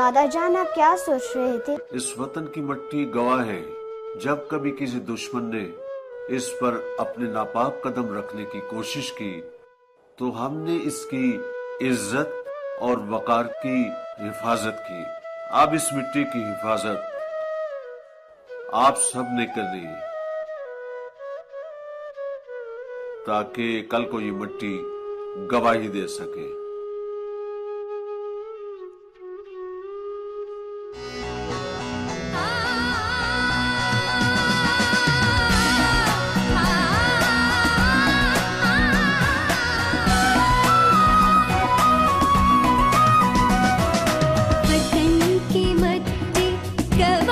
दादा जान आप क्या सोच रहे थे? इस वतन की मिट्टी गवाह है, जब कभी किसी दुश्मन ने इस पर अपने नापाक कदम रखने की कोशिश की तो हमने इसकी इज्जत और वकार की हिफाजत की। अब इस मिट्टी की हिफाजत आप सब ने करनी है ताकि कल को ये मिट्टी गवाही दे सके। वतन की मिट्टी